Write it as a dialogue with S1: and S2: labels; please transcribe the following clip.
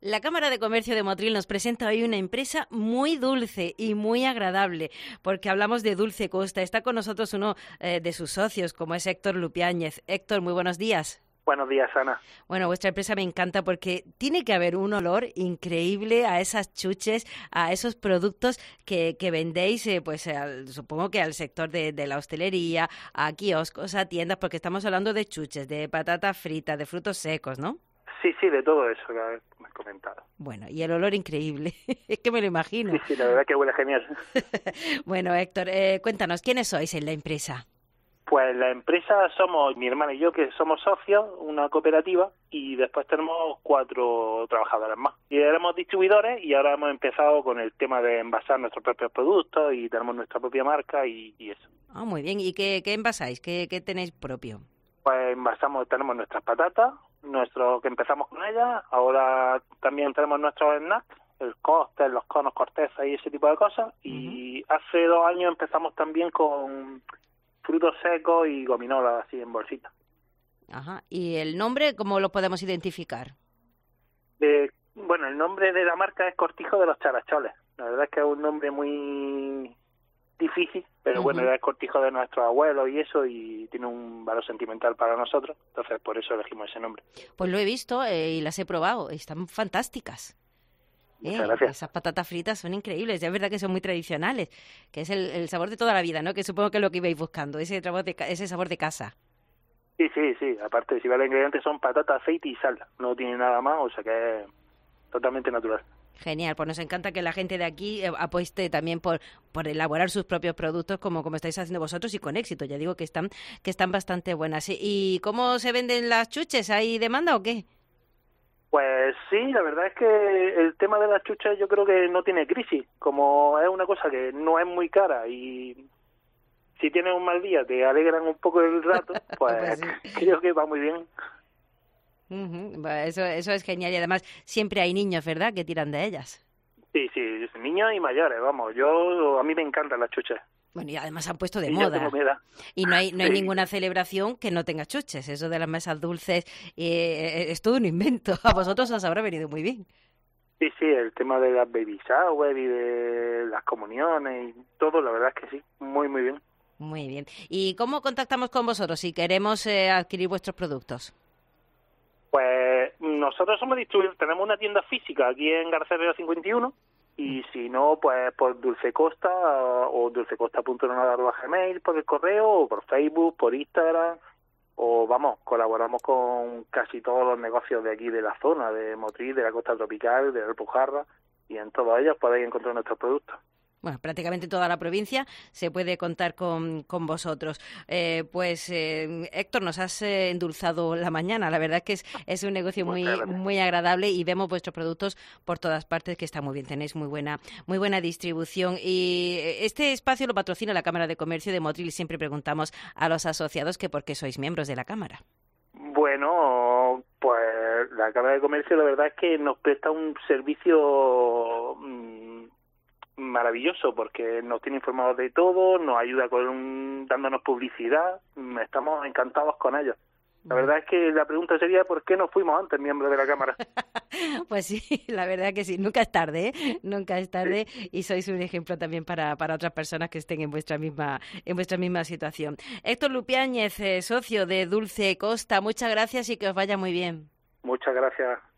S1: La Cámara de Comercio de Motril nos presenta hoy una empresa muy dulce y muy agradable, porque hablamos de Dulce Costa. Está con nosotros uno de sus socios, como es Héctor Lupiáñez. Héctor, muy buenos días.
S2: Buenos días, Ana.
S1: Bueno, vuestra empresa me encanta porque tiene que haber un olor increíble a esas chuches, a esos productos que vendéis, supongo que al sector de la hostelería, a kioscos, a tiendas, porque estamos hablando de chuches, de patatas fritas, de frutos secos, ¿no?
S2: Sí, de todo eso que me has comentado.
S1: Bueno, y el olor increíble, es que me lo imagino.
S2: Sí, la verdad que huele genial.
S1: Bueno, Héctor, cuéntanos, ¿quiénes sois en la empresa?
S2: Pues la empresa somos mi hermana y yo, que somos socios, una cooperativa, y después tenemos 4 trabajadores más. Y éramos distribuidores y ahora hemos empezado con el tema de envasar nuestros propios productos y tenemos nuestra propia marca y eso.
S1: Ah, muy bien. ¿Y qué envasáis? ¿Qué tenéis propio?
S2: Pues tenemos nuestras patatas, que empezamos con ellas, ahora también tenemos nuestros snacks, el cóctel, los conos, corteza y ese tipo de cosas, y hace 2 años empezamos también con frutos secos y gominolas así en bolsita.
S1: Ajá. ¿Y el nombre cómo lo podemos identificar?
S2: Bueno, el nombre de la marca es Cortijo de los Characholes. La verdad es que es un nombre muy difícil, pero bueno, era el cortijo de nuestros abuelos y eso, y tiene un valor sentimental para nosotros, entonces por eso elegimos ese nombre.
S1: Pues lo he visto y las he probado, están fantásticas.
S2: Muchas gracias.
S1: Esas patatas fritas son increíbles, ya es verdad que son muy tradicionales, que es el sabor de toda la vida, ¿no? Que supongo que es lo que ibais buscando, ese sabor de casa.
S2: Sí, aparte si va los ingredientes son patata, aceite y sal, no tiene nada más, o sea que es totalmente natural.
S1: Genial, pues nos encanta que la gente de aquí apueste también por elaborar sus propios productos como estáis haciendo vosotros y con éxito. Ya digo que están bastante buenas. ¿Y cómo se venden las chuches? ¿Hay demanda o qué?
S2: Pues sí, la verdad es que el tema de las chuches yo creo que no tiene crisis. Como es una cosa que no es muy cara y si tienes un mal día te alegran un poco el rato, pues sí. Creo que va muy bien.
S1: Eso es genial y además siempre hay niños, ¿verdad?, que tiran de ellas.
S2: Sí, niños y mayores, vamos, a mí me encantan las chuches.
S1: Bueno, y además han puesto de moda. Y no hay ninguna celebración que no tenga chuches. Eso de las mesas dulces es todo un invento. A vosotros os habrá venido muy bien.
S2: Sí, el tema de las baby shower y de las comuniones y todo, la verdad es que sí, muy bien.
S1: Muy bien. ¿Y cómo contactamos con vosotros si queremos adquirir vuestros productos?
S2: Pues nosotros somos distribuidores, tenemos una tienda física aquí en García 51 y si no, pues por Dulce Costa o dulcecosta.gmail por el correo o por Facebook, por Instagram o colaboramos con casi todos los negocios de aquí de la zona, de Motril, de la costa tropical, de la Alpujarra y en todos ellos podéis encontrar nuestros productos.
S1: Bueno, prácticamente toda la provincia se puede contar con vosotros. Héctor, nos has endulzado la mañana. La verdad es que es un negocio muy agradable y vemos vuestros productos por todas partes, que está muy bien. Tenéis muy buena distribución. Y este espacio lo patrocina la Cámara de Comercio de Motril y siempre preguntamos a los asociados que por qué sois miembros de la Cámara.
S2: Bueno, pues la Cámara de Comercio la verdad es que nos presta un servicio maravilloso porque nos tiene informados de todo, nos ayuda dándonos publicidad, estamos encantados con ellos. La verdad es que la pregunta sería ¿por qué no fuimos antes miembros de la Cámara?
S1: Pues sí, la verdad que sí, nunca es tarde, ¿eh? Nunca es tarde y sois un ejemplo también para otras personas que estén en vuestra misma situación. Héctor Lupiáñez, socio de Dulce Costa, muchas gracias y que os vaya muy bien.
S2: Muchas gracias.